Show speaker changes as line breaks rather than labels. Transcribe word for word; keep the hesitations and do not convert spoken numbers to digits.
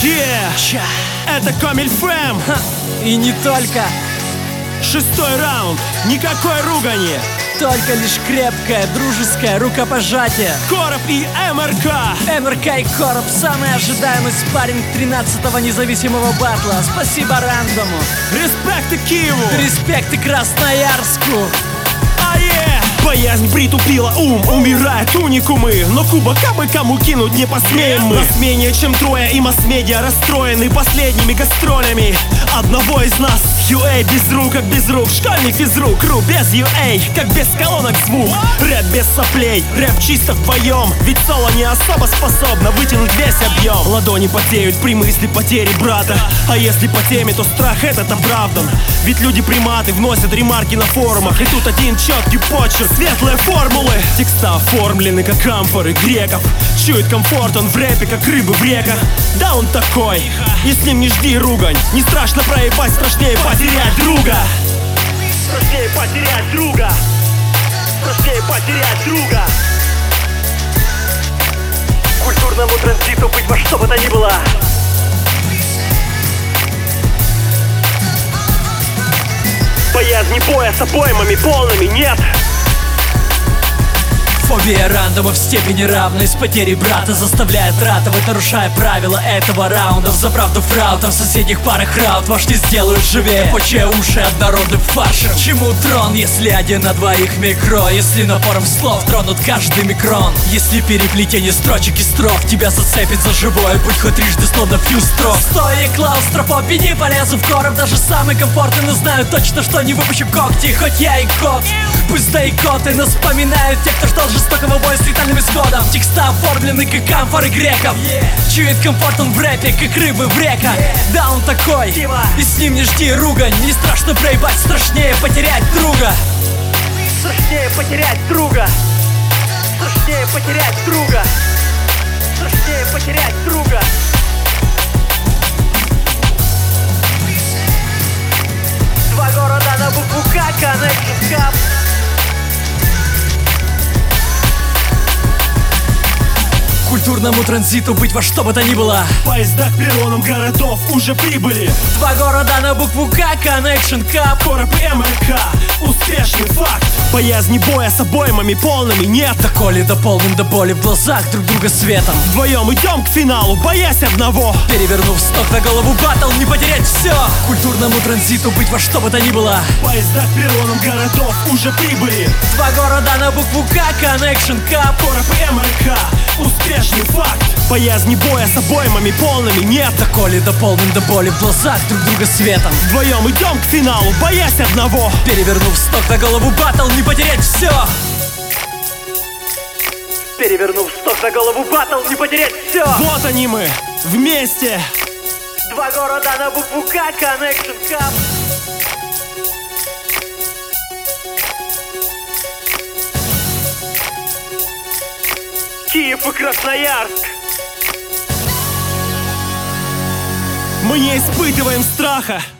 Yeah. Это Комель Фэм.
И не только.
Шестой раунд, никакой ругани,
только лишь крепкое, дружеское рукопожатие.
Короб и МРК.
МРК и Короб, самый ожидаемый спарринг тринадцатого независимого батла. Спасибо Рандому.
Респект и Киеву.
Респект и Красноярску.
Ае! Боязнь притупила ум, умирают уникумы. Но кубока мы кому кинуть не посмеем мы. Нас менее чем трое, и масс-медиа расстроены последними гастролями одного из нас. ю эй без рук, как без рук, школьный физрук. Ру без ю эй, как без колонок звук. Рэп без соплей, рэп чисто вдвоем. Ведь соло не особо способна вытянуть весь объем. Ладони потеют при мысли потери брата. А если по теме, то страх этот оправдан. Ведь люди-приматы вносят ремарки на форумах. И тут один четкий почерк, светлые формулы. Текста оформлены, как амфоры греков. Чует комфорт он в рэпе, как рыбы в реках. Да он такой, и с ним не жди ругань. Не страшно проебать, страшнее потерять друга. Страшнее потерять друга. Страшнее потерять друга. Культурному транзиту быть во что бы то ни было. Боязни боя с обоймами полными нет.
Фобия рандома в степени равной с потерей брата заставляет ратовать, нарушая правила этого раунда. За правду фраутом в соседних парах раут вожди сделают живее, почуя уши однородным фаршем. Чему трон, если один на двоих микро? Если напором слов тронут каждый микрон? Если переплетение строчек и строф тебя зацепит за живое, будь хоть трижды словно фьюз строк. Стоя клаустрофобии не полезу в короб, даже самый комфортный, но знаю точно, что не выпущу когти, хоть я и кот. Пусть да и коты, но вспоминают те, кто ждал жестокого боя с летальным исходом. Текста оформлены, как амфоры греков. yeah. Чует комфорт он в рэпе, как рыбы в реках. yeah. Да, он такой, Дима. И с ним не жди ругань. Не страшно проебать, страшнее потерять друга.
Страшнее потерять друга. Страшнее потерять друга. Страшнее потерять друга. Два города на букву К, Connection Cup.
Культурному транзиту быть во что бы то ни было.
Поезда к перронам городов уже прибыли.
Два города на букву К, Connection Cup.
Короб и МРК, успешный факт. Боязни боя с обоймами полными нет.
Да коли дополним до боли в глазах друг друга светом.
Вдвоем идем к финалу, боясь одного.
Перевернув сток на голову батл, не потерять все. Культурному транзиту быть во что бы то ни было.
Поезда к перронам городов уже прибыли.
Два города на букву К, Connection Cup.
Короб и МРК, успешный факт. Боязни боя с обоймами полными нет.
Да коли дополним до боли в глазах друг друга светом.
Вдвоем идем к финалу, боясь одного.
Перевернув сток на голову батл, не потерять все.
Перевернув сток на голову батл, не потерять все. Вот они мы, вместе. Два города на букву К, Connection Cup. Киев и Красноярск. Мы не испытываем страха.